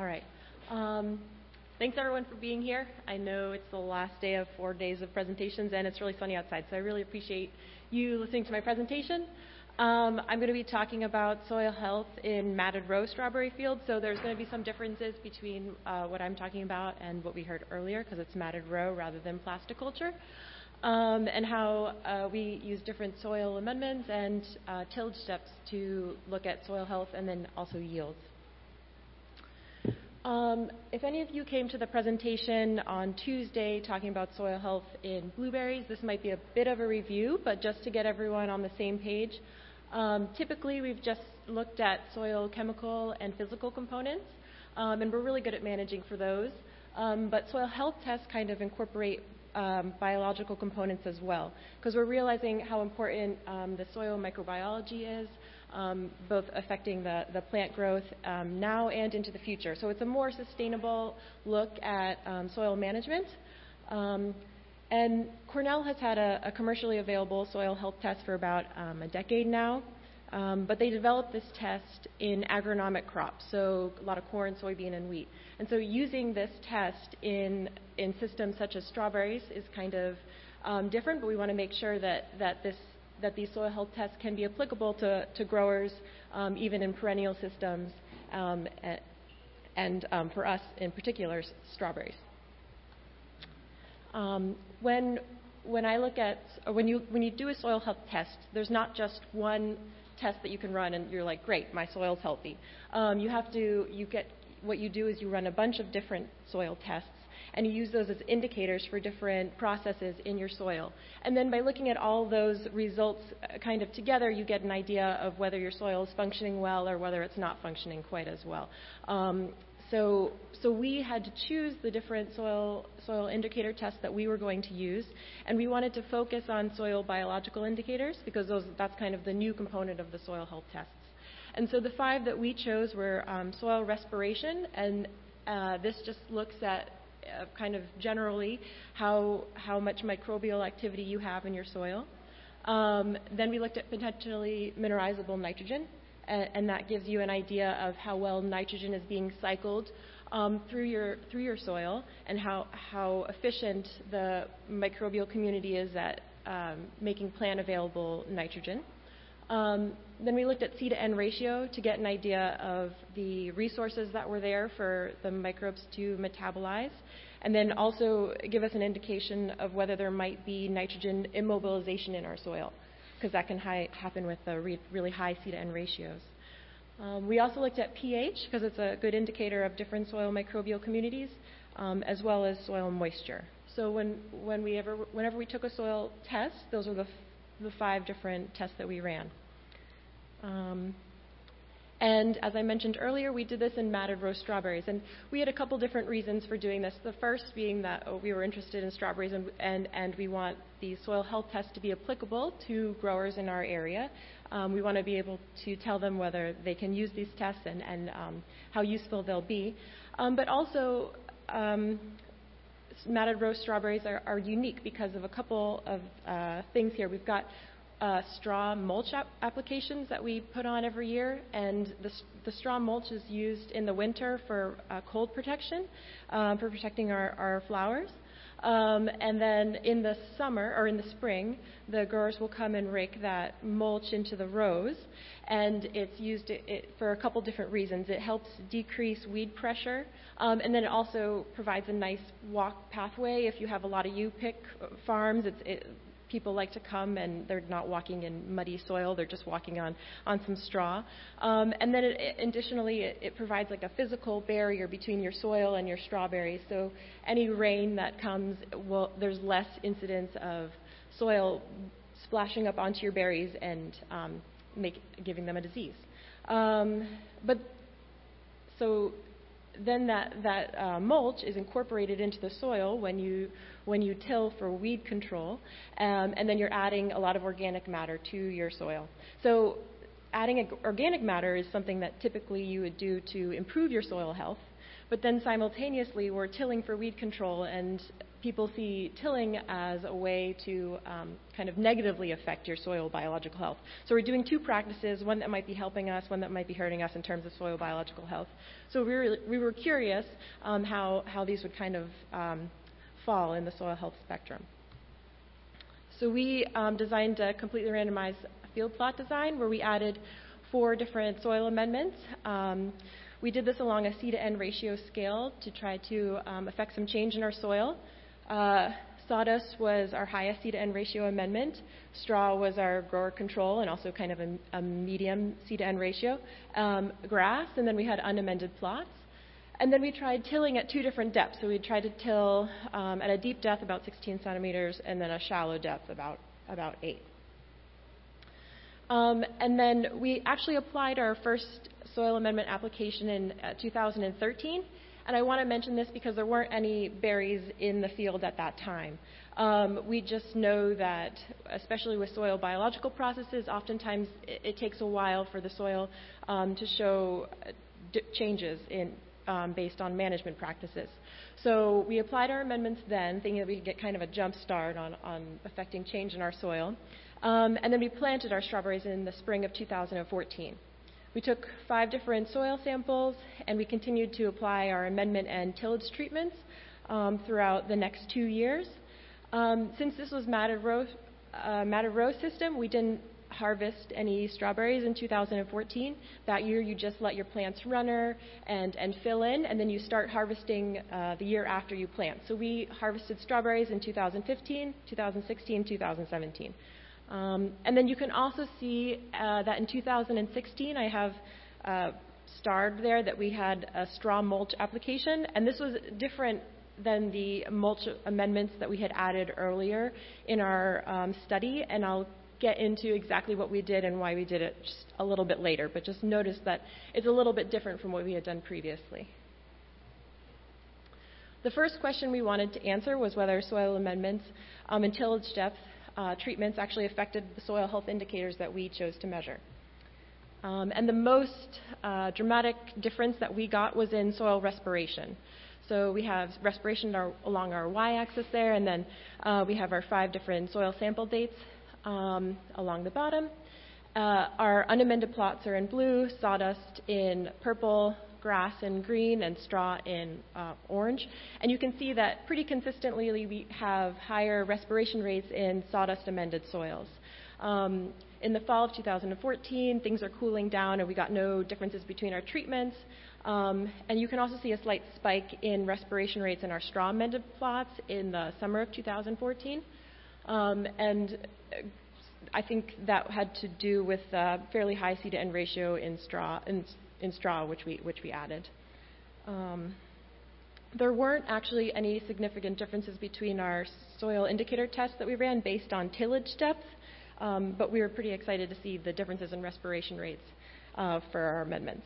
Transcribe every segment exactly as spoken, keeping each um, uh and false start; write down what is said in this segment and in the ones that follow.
All right. Um, thanks everyone for being here. I know it's the last day of four days of presentations and it's really sunny outside, so I really appreciate you listening to my presentation. Um, I'm going to be talking about soil health in matted row strawberry fields, so there's going to be some differences between uh, what I'm talking about and what we heard earlier, because it's matted row rather than plasticulture, um, and how uh, we use different soil amendments and uh, tillage steps to look at soil health and then also yields. Um, if any of you came to the presentation on Tuesday talking about soil health in blueberries, this might be a bit of a review, but just to get everyone on the same page. Um, typically, we've just looked at soil chemical and physical components, um, and we're really good at managing for those. Um, but soil health tests kind of incorporate um, biological components as well, because we're realizing how important um, the soil microbiology is, Um, both affecting the, the plant growth um, now and into the future. So it's a more sustainable look at um, soil management. Um, and Cornell has had a, a commercially available soil health test for about um, a decade now. Um, but they developed this test in agronomic crops, so a lot of corn, soybean, and wheat. And so using this test in, in systems such as strawberries is kind of um, different, but we want to make sure that, that this that these soil health tests can be applicable to, to growers, um, even in perennial systems, um, and, and um, for us in particular, strawberries. Um, when, when I look at, or when you, when you do a soil health test, there's not just one test that you can run and you're like, great, my soil's healthy. Um, you have to, you get, what you do is you run a bunch of different soil tests, and you use those as indicators for different processes in your soil. And then by looking at all those results uh, kind of together, you get an idea of whether your soil is functioning well or whether it's not functioning quite as well. Um, so, so we had to choose the different soil, soil indicator tests that we were going to use, and we wanted to focus on soil biological indicators because those, that's kind of the new component of the soil health tests. And so the five that we chose were um, soil respiration, and uh, this just looks at Uh, kind of generally how, how much microbial activity you have in your soil. Um, then we looked at potentially mineralizable nitrogen, and, and that gives you an idea of how well nitrogen is being cycled um, through your through your soil, and how, how efficient the microbial community is at um, making plant available nitrogen. Um, then we looked at C to N ratio to get an idea of the resources that were there for the microbes to metabolize, and then also give us an indication of whether there might be nitrogen immobilization in our soil, because that can hi- happen with the re- really high C to N ratios. Um, we also looked at pH, because it's a good indicator of different soil microbial communities, um, as well as soil moisture. So when, when we ever, whenever we took a soil test, those were the, f- the five different tests that we ran. Um, and as I mentioned earlier, we did this in matted row strawberries, and we had a couple different reasons for doing this. The first being that oh, we were interested in strawberries, and, and, and we want the soil health test to be applicable to growers in our area. Um, we want to be able to tell them whether they can use these tests and, and um, how useful they'll be. Um, but also, um, matted row strawberries are, are unique because of a couple of uh, things here. We've got Uh, straw mulch ap- applications that we put on every year, and the, the straw mulch is used in the winter for uh, cold protection, um, for protecting our, our flowers. Um, and then in the summer, or in the spring, the growers will come and rake that mulch into the rows, and it's used it, it for a couple different reasons. It helps decrease weed pressure, um, and then it also provides a nice walk pathway. If you have a lot of U-pick farms, it's, it, people like to come and they're not walking in muddy soil, they're just walking on, on some straw. Um, and then it, it, additionally, it, it provides like a physical barrier between your soil and your strawberries. So any rain that comes, will, there's less incidence of soil splashing up onto your berries and um, make, giving them a disease. Um, but so then that, that uh, mulch is incorporated into the soil when you when you till for weed control, um, and then you're adding a lot of organic matter to your soil. So adding organic matter is something that typically you would do to improve your soil health, but then simultaneously we're tilling for weed control, and people see tilling as a way to um, kind of negatively affect your soil biological health. So we're doing two practices, one that might be helping us, one that might be hurting us in terms of soil biological health. So we were, we were curious um, how, how these would kind of um, fall in the soil health spectrum. So we um, designed a completely randomized field plot design where we added four different soil amendments. Um, we did this along a C to N ratio scale to try to um, affect some change in our soil. Uh, sawdust was our highest C to N ratio amendment. Straw was our grower control and also kind of a, a medium C to N ratio. Um, grass, and then we had unamended plots. And then we tried tilling at two different depths. So we tried to till um, at a deep depth about sixteen centimeters and then a shallow depth about, about eight. Um, and then we actually applied our first soil amendment application in uh, two thousand thirteen. And I want to mention this because there weren't any berries in the field at that time. Um, we just know that, especially with soil biological processes, oftentimes it, it takes a while for the soil um, to show d- changes in, um, based on management practices. So we applied our amendments then, thinking that we could get kind of a jump start on, on affecting change in our soil. Um, and then we planted our strawberries in the spring of two thousand fourteen. We took five different soil samples, and we continued to apply our amendment and tillage treatments um, throughout the next two years. Um, since this was matted row, uh, matted row system, we didn't harvest any strawberries in two thousand fourteen. That year, you just let your plants runner and, and fill in, and then you start harvesting uh, the year after you plant. So we harvested strawberries in two thousand fifteen, two thousand sixteen, two thousand seventeen. Um, and then you can also see uh, that in two thousand sixteen, I have uh, starred there that we had a straw mulch application, and this was different than the mulch amendments that we had added earlier in our um, study, and I'll get into exactly what we did and why we did it just a little bit later, but just notice that it's a little bit different from what we had done previously. The first question we wanted to answer was whether soil amendments um, and tillage depth Uh, treatments actually affected the soil health indicators that we chose to measure. Um, and the most uh, dramatic difference that we got was in soil respiration. So we have respiration our, along our y-axis there, and then uh, we have our five different soil sample dates um, along the bottom. Uh, our unamended plots are in blue, sawdust in purple, grass in green, and straw in uh, orange. And you can see that pretty consistently we have higher respiration rates in sawdust amended soils. Um, in the fall of two thousand fourteen, things are cooling down and we got no differences between our treatments. Um, and you can also see a slight spike in respiration rates in our straw amended plots in the summer of two thousand fourteen. Um, and I think that had to do with a fairly high C to N ratio in straw, in, in straw which we which we added. Um, there weren't actually any significant differences between our soil indicator tests that we ran based on tillage depth, um, but we were pretty excited to see the differences in respiration rates uh, for our amendments.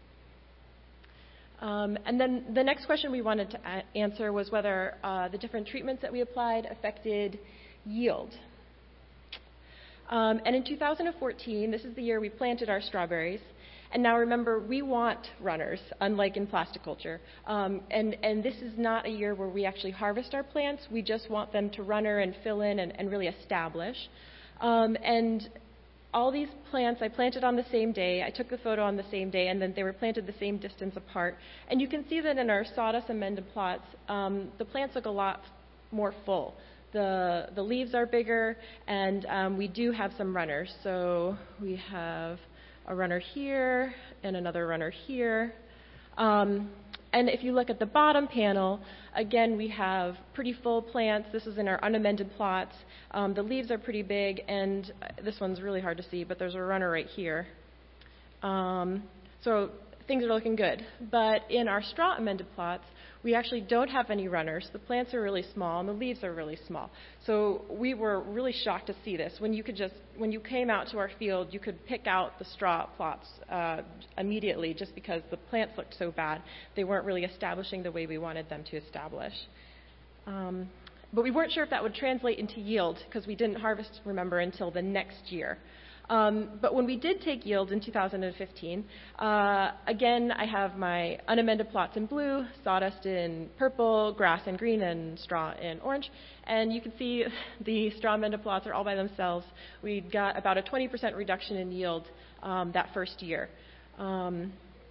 Um, and then the next question we wanted to a- answer was whether uh, the different treatments that we applied affected yield. Um, and in two thousand fourteen, this is the year we planted our strawberries. And now remember, we want runners, unlike in plasticulture. Um, and, and this is not a year where we actually harvest our plants. We just want them to runner and fill in and, and really establish. Um, and all these plants I planted on the same day. I took the photo on the same day, and then they were planted the same distance apart. And you can see that in our sawdust amended plots, um, the plants look a lot more full. The, the leaves are bigger, and um, we do have some runners. So we have a runner here and another runner here. Um, and if you look at the bottom panel, again, we have pretty full plants. This is in our unamended plots. Um, the leaves are pretty big, and this one's really hard to see, but there's a runner right here. Um, so things are looking good. But in our straw amended plots, we actually don't have any runners. The plants are really small, and the leaves are really small. So we were really shocked to see this. When you could just, when you came out to our field, you could pick out the straw plots uh, immediately, just because the plants looked so bad. They weren't really establishing the way we wanted them to establish. Um, but we weren't sure if that would translate into yield, because we didn't harvest, remember, until the next year. Um, but when we did take yield in two thousand fifteen, uh, again, I have my unamended plots in blue, sawdust in purple, grass in green, and straw in orange. And you can see the straw amended plots are all by themselves. We got about a twenty percent reduction in yield um, that first year. Um,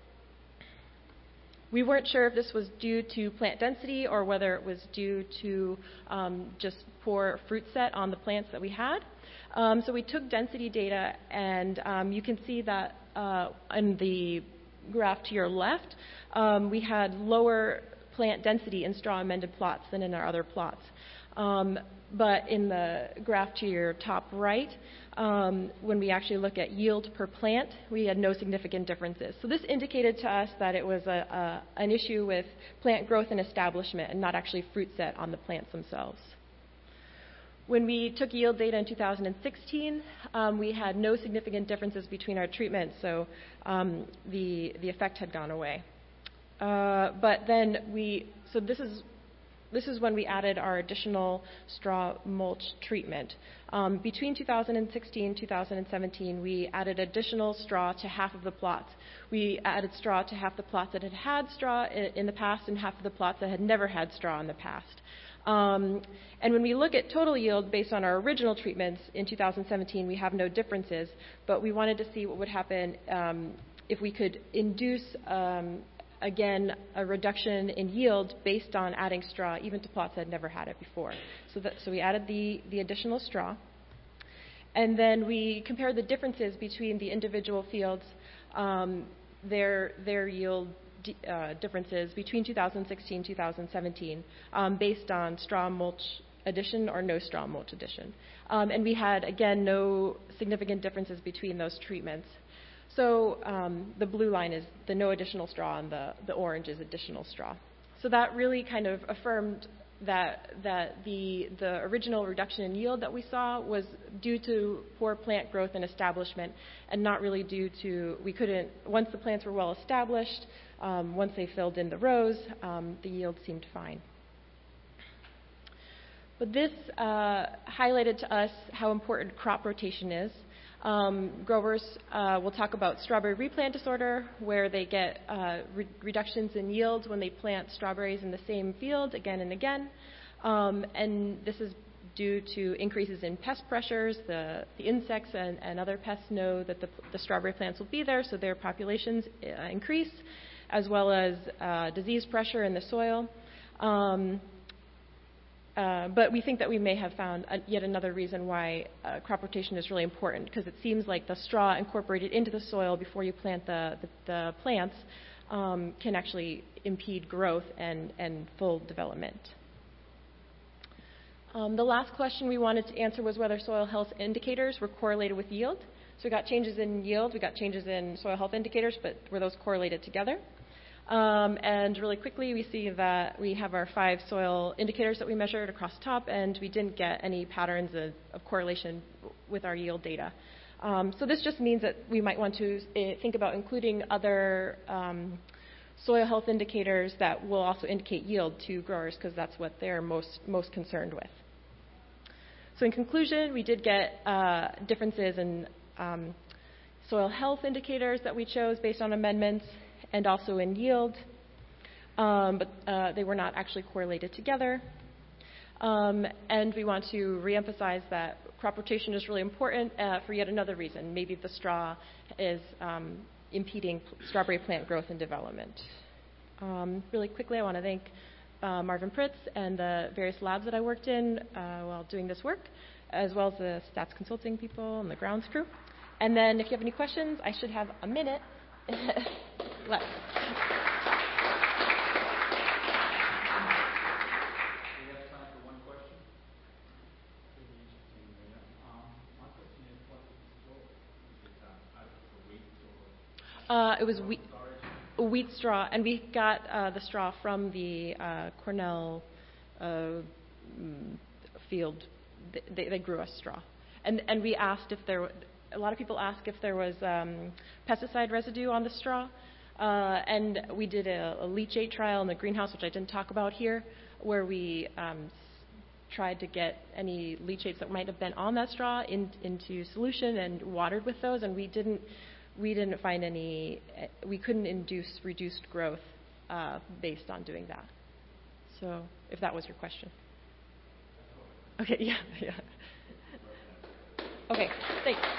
we weren't sure if this was due to plant density or whether it was due to um, just poor fruit set on the plants that we had. Um, so we took density data, and um, you can see that uh, in the graph to your left, um, we had lower plant density in straw amended plots than in our other plots. Um, but in the graph to your top right, um, when we actually look at yield per plant, we had no significant differences. So this indicated to us that it was a, a, an issue with plant growth and establishment and not actually fruit set on the plants themselves. When we took yield data in two thousand sixteen, um, we had no significant differences between our treatments, so um, the, the effect had gone away. Uh, but then we, so this is, this is when we added our additional straw mulch treatment. Um, between two thousand sixteen and two thousand seventeen, we added additional straw to half of the plots. We added straw to half the plots that had had straw in, in the past and half of the plots that had never had straw in the past. Um, and when we look at total yield based on our original treatments in two thousand seventeen, we have no differences, but we wanted to see what would happen um, if we could induce, um, again, a reduction in yield based on adding straw, even to plots that had never had it before. So, that, so we added the, the additional straw, and then we compared the differences between the individual fields, um, their, their yield Uh, differences between two thousand sixteen and two thousand seventeen um, based on straw mulch addition or no straw mulch addition. Um, and we had, again, no significant differences between those treatments. So um, the blue line is the no additional straw and the, the orange is additional straw. So that really kind of affirmed that, that the, the original reduction in yield that we saw was due to poor plant growth and establishment and not really due to, we couldn't, once the plants were well established, Um, once they filled in the rows, um, the yield seemed fine. But this uh, highlighted to us how important crop rotation is. Um, growers uh, will talk about strawberry replant disorder, where they get uh, re reductions in yields when they plant strawberries in the same field again and again. Um, and this is due to increases in pest pressures. The, the insects and, and other pests know that the, the strawberry plants will be there, so their populations uh, increase, as well as uh, disease pressure in the soil. Um, uh, but we think that we may have found a, yet another reason why uh, crop rotation is really important, because it seems like the straw incorporated into the soil before you plant the, the, the plants um, can actually impede growth and, and full development. Um, the last question we wanted to answer was whether soil health indicators were correlated with yield. So we got changes in yield, we got changes in soil health indicators, but were those correlated together? Um, and really quickly, we see that we have our five soil indicators that we measured across the top, and we didn't get any patterns of, of correlation with our yield data. Um, so this just means that we might want to uh, think about including other um, soil health indicators that will also indicate yield to growers, because that's what they're most, most concerned with. So in conclusion, we did get uh, differences in um, soil health indicators that we chose based on amendments, and also in yield, um, but uh, they were not actually correlated together. Um, and we want to reemphasize that crop rotation is really important uh, for yet another reason. Maybe the straw is um, impeding strawberry plant growth and development. Um, really quickly, I want to thank uh, Marvin Pritz and the various labs that I worked in uh, while doing this work, as well as the stats consulting people and the grounds crew. And then if you have any questions, I should have a minute left. Uh, it was wheat, wheat straw, and we got uh, the straw from the uh, Cornell uh, field. They, they grew us straw, and and we asked if there. A lot of people ask if there was um, pesticide residue on the straw, uh, and we did a, a leachate trial in the greenhouse, which I didn't talk about here, where we um, tried to get any leachates that might have been on that straw in, into solution and watered with those, and we didn't we didn't find any. We couldn't induce reduced growth uh, based on doing that. So, if that was your question. Okay. Yeah. Yeah. Okay. Thanks.